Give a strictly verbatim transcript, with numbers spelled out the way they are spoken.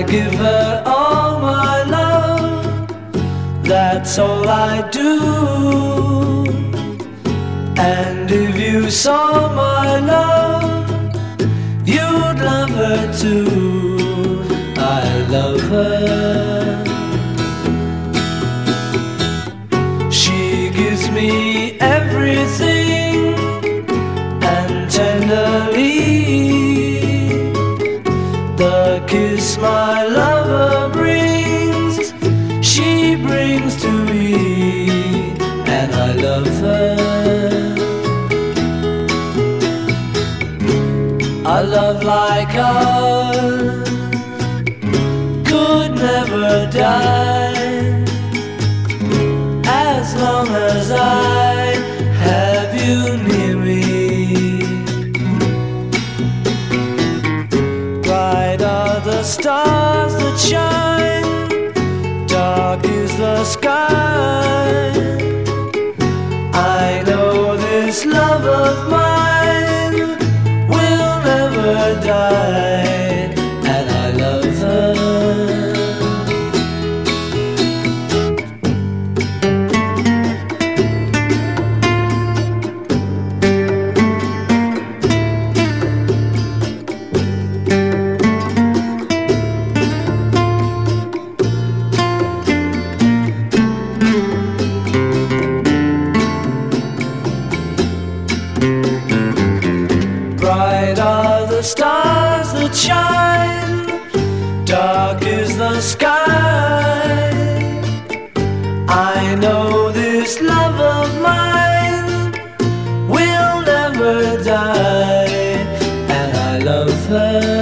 give her all my love, that's all I do. And if you saw my love, you'd love her too. I love her. She gives me everything, and tenderly the kiss my lover brings, she brings to me, and I love her. A love like ours could never die, as long as I have you near me. Bright are the stars that shine, dark is the sky. I know this love of mine will never die, and I love her. Bright are the stars that shine, dark is the sky. I know this love of mine will never die, and I love her.